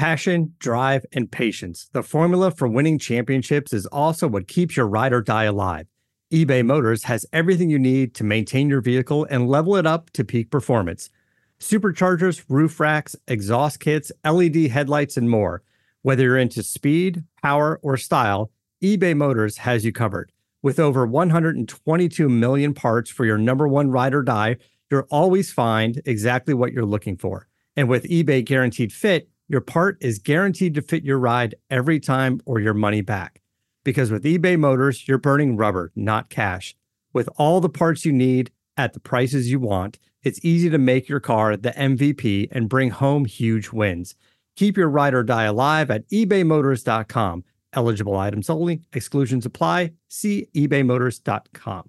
Passion, drive, and patience. The formula for winning championships is also what keeps your ride or die alive. eBay Motors has everything you need to maintain your vehicle and level it up to peak performance. Superchargers, roof racks, exhaust kits, LED headlights, and more. Whether you're into speed, power, or style, eBay Motors has you covered. With over 122 million parts for your number one ride or die, you'll always find exactly what you're looking for. And with eBay Guaranteed Fit, your part is guaranteed to fit your ride every time or your money back. Because with eBay Motors, you're burning rubber, not cash. With all the parts you need at the prices you want, it's easy to make your car the MVP and bring home huge wins. Keep your ride or die alive at ebaymotors.com. Eligible items only. Exclusions apply. See ebaymotors.com.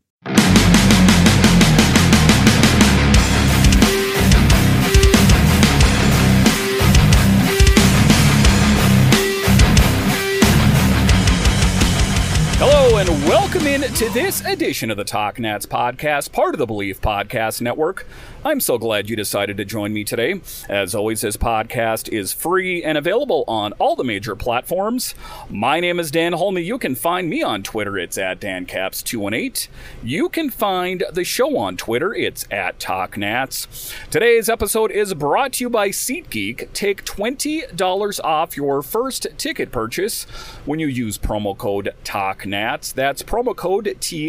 Hello and welcome in to this edition of the Talk Nats podcast, part of the Believe Podcast Network. I'm so glad you decided to join me today. As always, this podcast is free and available on all the major platforms. My name is Dan Holme. You can find me on Twitter. It's at DanCaps218. You can find the show on Twitter. It's at Talk Nats. Today's episode is brought to you by SeatGeek. Take $20 off your first ticket purchase when you use promo code TALKNATS. That's promo code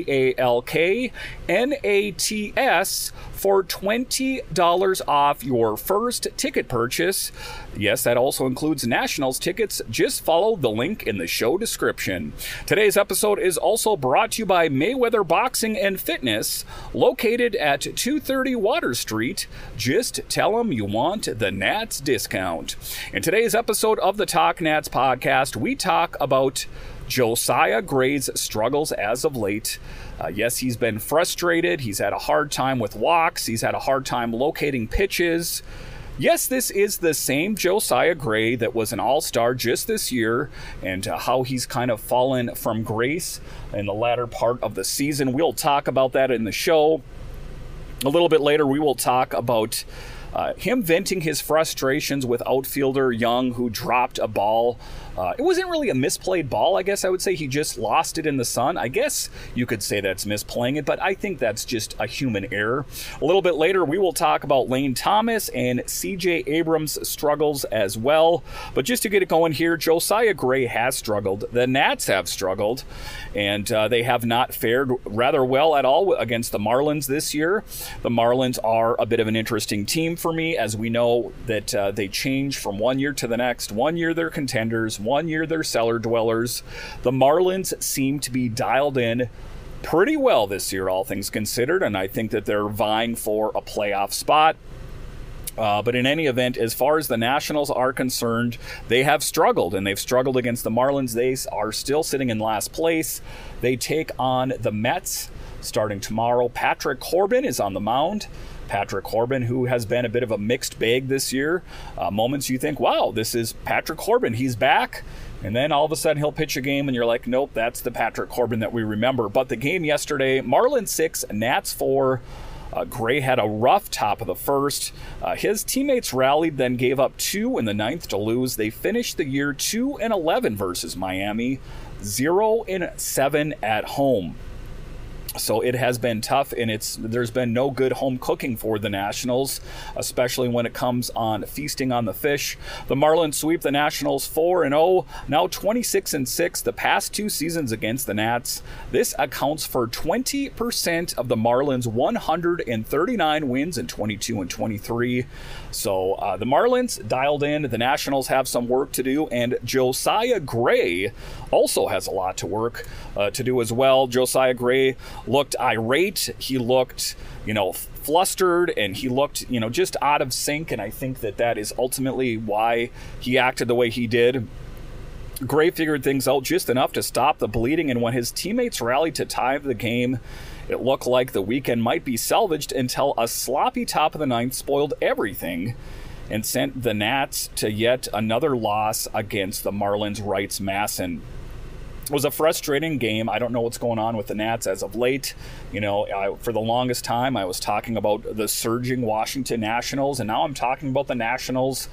TALKNATS for $20 off your first ticket purchase. Yes, that also includes Nationals tickets. Just follow the link in the show description. Today's episode is also brought to you by Mayweather Boxing and Fitness, located at 230 Water Street. Just tell them you want the Nats discount. In today's episode of the Talk Nats podcast, we talk about Josiah Gray's struggles as of late. Yes, he's been frustrated. He's had a hard time with walks. He's had a hard time locating pitches. Yes, this is the same Josiah Gray that was an all-star just this year, and how he's kind of fallen from grace in the latter part of the season. We'll talk about that in the show. A little bit later, we will talk about him venting his frustrations with outfielder Young, who dropped a ball. It wasn't really a misplayed ball, I guess I would say. He just lost it in the sun. I guess you could say that's misplaying it, but I think that's just a human error. A little bit later, we will talk about Lane Thomas and C.J. Abrams' struggles as well. But just to get it going here, Josiah Gray has struggled. The Nats have struggled, and they have not fared rather well at all against the Marlins this year. The Marlins are a bit of an interesting team for me, as we know that they change from one year to the next. One year they're contenders, one year they're cellar dwellers. The Marlins seem to be dialed in pretty well this year, all things considered, and I think that they're vying for a playoff spot. But in any event, as far as the Nationals are concerned, they have struggled, and they've struggled against the Marlins. They are still sitting in last place. They take on the Mets starting tomorrow. Patrick Corbin is on the mound. Patrick Corbin, who has been a bit of a mixed bag this year. Moments you think, wow, this is Patrick Corbin. He's back. And then all of a sudden he'll pitch a game and you're like, nope, that's the Patrick Corbin that we remember. But the game yesterday, Marlins 6, Nats 4. Gray had a rough top of the first. His teammates rallied, then gave up 2 in the ninth to lose. They finished the year 2-11 versus Miami, 0-7 at home. So it has been tough, and there's been no good home cooking for the Nationals, especially when it comes on feasting on the fish. The Marlins sweep the Nationals 4-0, now 26-6 the past 2 seasons against the Nats. This accounts for 20% of the Marlins' 139 wins in 22 and 23. So the Marlins dialed in. The Nationals have some work to do, and Josiah Gray also has a lot to work to do as well. Josiah Gray looked irate. He looked, flustered, and he looked, just out of sync. And I think that is ultimately why he acted the way he did. Gray figured things out just enough to stop the bleeding, and when his teammates rallied to tie the game, it looked like the weekend might be salvaged until a sloppy top of the ninth spoiled everything and sent the Nats to yet another loss against the Marlins' Wrights Masson. It was a frustrating game. I don't know what's going on with the Nats as of late. For the longest time, I was talking about the surging Washington Nationals, and now I'm talking about the Nationals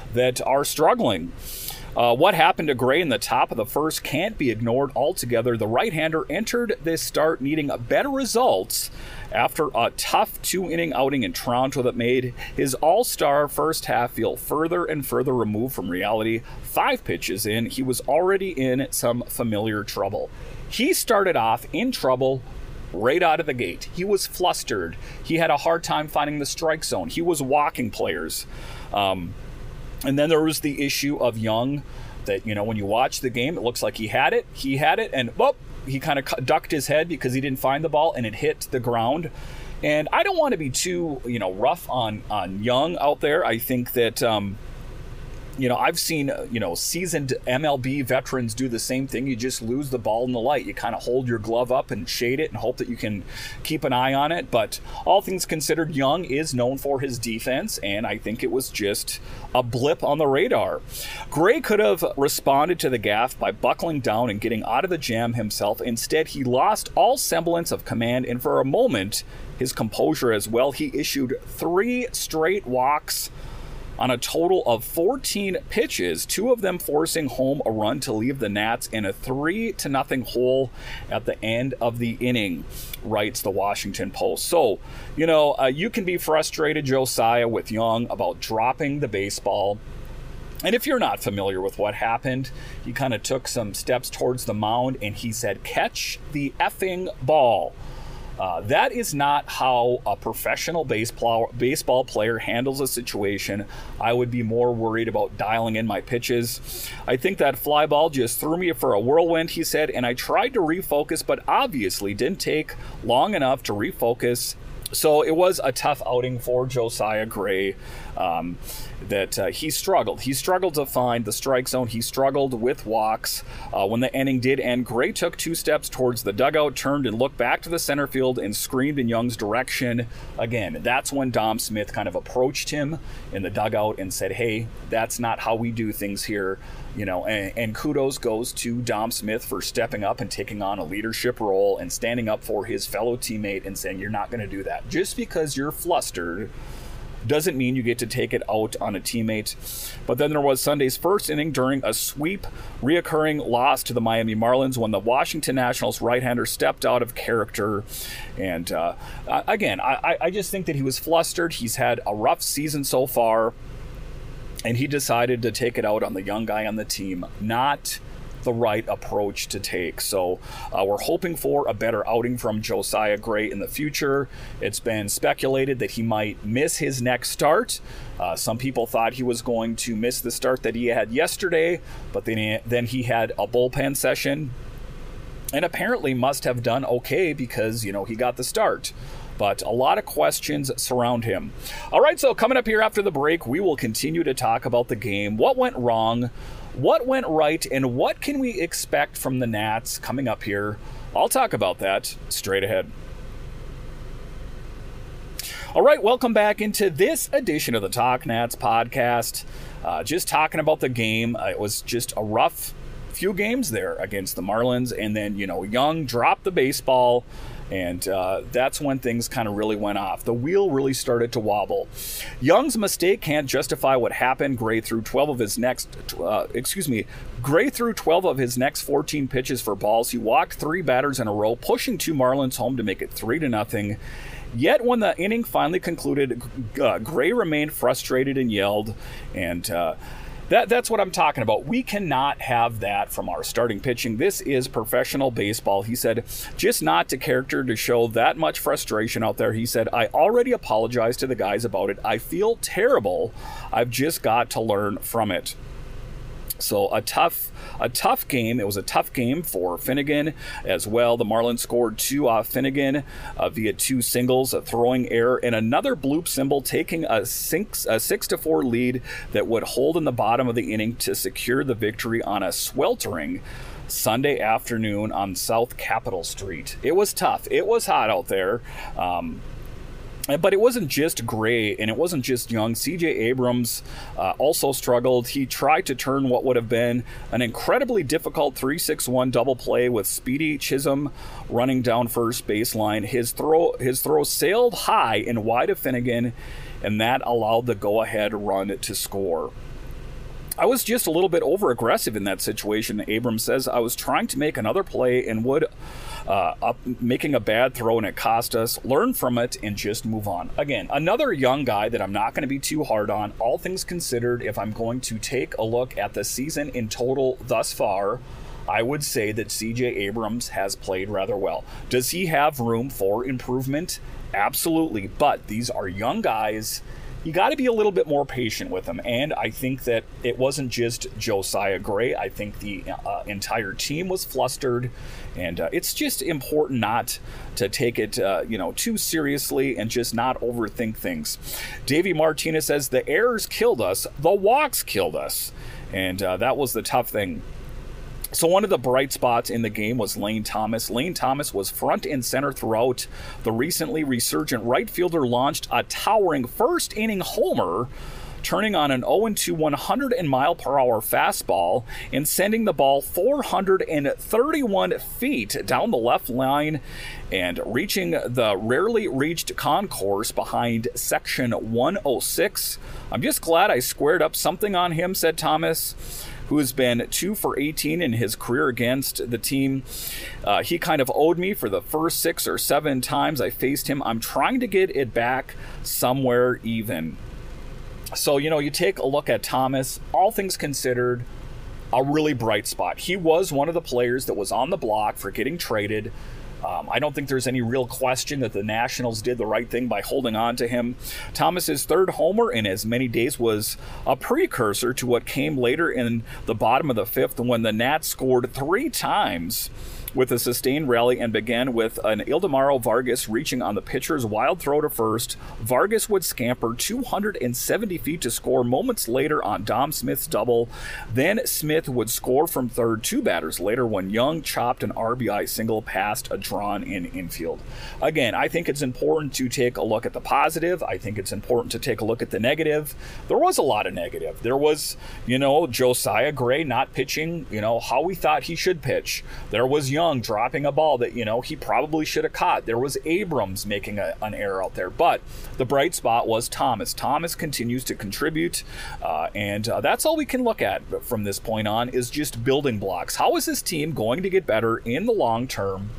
that are struggling. What happened to Gray in the top of the first can't be ignored altogether. The right-hander entered this start needing better results after a tough 2-inning outing in Toronto that made his all-star first half feel further and further removed from reality. 5 pitches in, he was already in some familiar trouble. He started off in trouble right out of the gate. He was flustered. He had a hard time finding the strike zone. He was walking players. And then there was the issue of Young that, when you watch the game, it looks like he had it, and he kind of ducked his head because he didn't find the ball and it hit the ground. And I don't want to be too, rough on Young out there. I think that, I've seen, seasoned MLB veterans do the same thing. You just lose the ball in the light. You kind of hold your glove up and shade it and hope that you can keep an eye on it. But all things considered, Young is known for his defense, and I think it was just a blip on the radar. Gray could have responded to the gaffe by buckling down and getting out of the jam himself. Instead, he lost all semblance of command, and for a moment, his composure as well. He issued 3 straight walks on a total of 14 pitches, 2 of them forcing home a run to leave the Nats in a 3-0 hole at the end of the inning, writes the Washington Post. So, you can be frustrated, Josiah, with Young about dropping the baseball. And if you're not familiar with what happened, he kind of took some steps towards the mound and he said, "Catch the effing ball." That is not how a professional baseball player handles a situation. I would be more worried about dialing in my pitches. "I think that fly ball just threw me for a whirlwind," he said, "and I tried to refocus, but obviously didn't take long enough to refocus." So it was a tough outing for Josiah Gray. He struggled. He struggled to find the strike zone. He struggled with walks. When the inning did end, Gray took 2 steps towards the dugout, turned and looked back to the center field and screamed in Young's direction. Again, that's when Dom Smith kind of approached him in the dugout and said, "Hey, that's not how we do things here." And kudos goes to Dom Smith for stepping up and taking on a leadership role and standing up for his fellow teammate and saying, "You're not going to do that." Just because you're flustered doesn't mean you get to take it out on a teammate. But then there was Sunday's first inning during a sweep, reoccurring loss to the Miami Marlins when the Washington Nationals right-hander stepped out of character. And again, I just think that he was flustered. He's had a rough season so far, and he decided to take it out on the young guy on the team. Not the right approach to take. So we're hoping for a better outing from Josiah Gray in the future. It's been speculated that he might miss his next start. Some people thought he was going to miss the start that he had yesterday, but then he had a bullpen session and apparently must have done okay because, he got the start. But a lot of questions surround him. All right, so coming up here after the break, we will continue to talk about the game, what went wrong, what went right, and what can we expect from the Nats coming up here. I'll talk about that straight ahead. All right, welcome back into this edition of the Talk Nats podcast. Just talking about the game. It was just a rough few games there against the Marlins, and then, Young dropped the baseball, and that's when things kind of really went off. The wheel really started to wobble. Young's mistake can't justify what happened. Gray threw 12 of his next 14 pitches for balls. He walked 3 batters in a row, pushing 2 Marlins home to make it 3-0. Yet when the inning finally concluded, Gray remained frustrated and yelled, and That's what I'm talking about. We cannot have that from our starting pitching. This is professional baseball. He said, just not to character to show that much frustration out there. He said, "I already apologized to the guys about it. I feel terrible. I've just got to learn from it." So a tough game. It was a tough game for Finnegan as well. The Marlins scored 2 off Finnegan via 2 singles, a throwing error, and another bloop symbol, taking a 6-4 lead that would hold in the bottom of the inning to secure the victory on a sweltering Sunday afternoon on South Capitol Street. It was tough. It was hot out there. But it wasn't just Gray, and it wasn't just Young. C.J. Abrams also struggled. He tried to turn what would have been an incredibly difficult 3-6-1 double play with Speedy Chisholm running down first baseline. His throw sailed high and wide of Finnegan, and that allowed the go-ahead run to score. I was just a little bit over aggressive in that situation. Abrams says, I was trying to make another play and would making a bad throw and it cost us. Learn from it and just move on. Again, another young guy that I'm not going to be too hard on. All things considered, if I'm going to take a look at the season in total thus far, I would say that CJ Abrams has played rather well. Does he have room for improvement? Absolutely. But these are young guys. You got to be a little bit more patient with them. And I think that it wasn't just Josiah Gray. I think the entire team was flustered. And it's just important not to take it, too seriously and just not overthink things. Davey Martinez says, the errors killed us. The walks killed us. And that was the tough thing. So one of the bright spots in the game was Lane Thomas. Lane Thomas was front and center throughout. The recently resurgent right fielder launched a towering first-inning homer, turning on an 0-2 100-mile-per-hour fastball and sending the ball 431 feet down the left line and reaching the rarely reached concourse behind section 106. I'm just glad I squared up something on him, said Thomas, who has been 2 for 18 in his career against the team. He kind of owed me for the first 6 or 7 times I faced him. I'm trying to get it back somewhere even. So, you take a look at Thomas, all things considered, a really bright spot. He was one of the players that was on the block for getting traded. I don't think there's any real question that the Nationals did the right thing by holding on to him. Thomas's third homer in as many days was a precursor to what came later in the bottom of the 5th when the Nats scored 3 times with a sustained rally and began with an Ildemaro Vargas reaching on the pitcher's wild throw to first. Vargas would scamper 270 feet to score moments later on Dom Smith's double. Then Smith would score from third 2 batters later when Young chopped an RBI single past a drawn-in infield. Again, I think it's important to take a look at the positive. I think it's important to take a look at the negative. There was a lot of negative. There was, Josiah Gray not pitching, how we thought he should pitch. There was Young dropping a ball that, he probably should have caught. There was Abrams making an error out there. But the bright spot was Thomas. Thomas continues to contribute, and that's all we can look at from this point on is just building blocks. How is this team going to get better in the long term?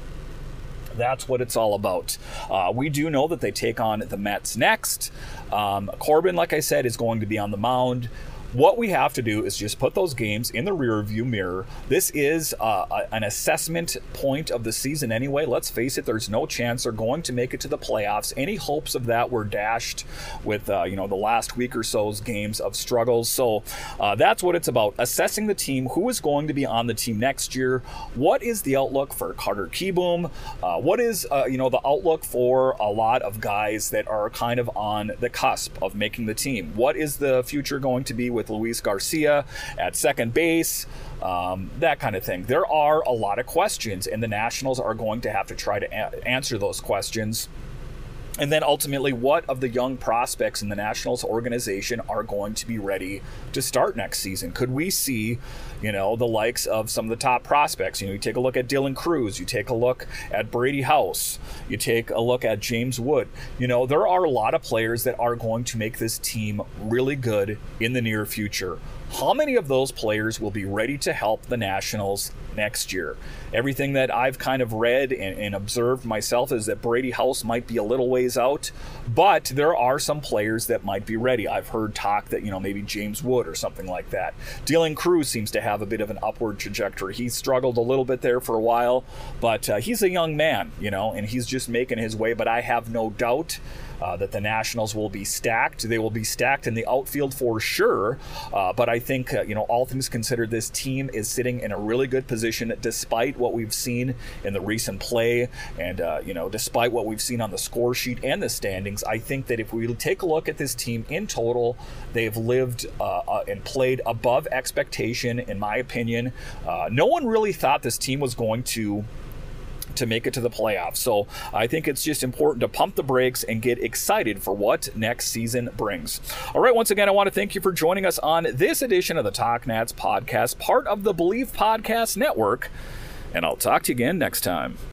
That's what it's all about. We do know that they take on the Mets next. Corbin, like I said, is going to be on the mound. What we have to do is just put those games in the rearview mirror. This is an assessment point of the season anyway. Let's face it, there's no chance they're going to make it to the playoffs. Any hopes of that were dashed with the last week or so's games of struggles. So that's what it's about. Assessing the team, who is going to be on the team next year. What is the outlook for Carter Kieboom? What is the outlook for a lot of guys that are kind of on the cusp of making the team? What is the future going to be with Luis Garcia at second base, that kind of thing. There are a lot of questions, and the Nationals are going to have to try to answer those questions. And then ultimately, what of the young prospects in the Nationals organization are going to be ready to start next season? Could we see, the likes of some of the top prospects? You take a look at Dylan Cruz, you take a look at Brady House, you take a look at James Wood. There are a lot of players that are going to make this team really good in the near future. How many of those players will be ready to help the Nationals next year? Everything that I've kind of read and observed myself is that Brady House might be a little ways out, but there are some players that might be ready. I've heard talk that, maybe James Wood or something like that. Dylan Cruz seems to have a bit of an upward trajectory. He struggled a little bit there for a while, but he's a young man, and he's just making his way. But I have no doubt that the Nationals will be stacked. They will be stacked in the outfield for sure. But I think, all things considered, this team is sitting in a really good position despite what we've seen in the recent play and, despite what we've seen on the score sheet and the standings. I think that if we take a look at this team in total, they've lived and played above expectation, in my opinion. No one really thought this team was going to make it to the playoffs. So I think it's just important to pump the brakes and get excited for what next season brings. All right, once again, I want to thank you for joining us on this edition of the Talk Nats podcast, part of the Believe Podcast Network, and I'll talk to you again next time.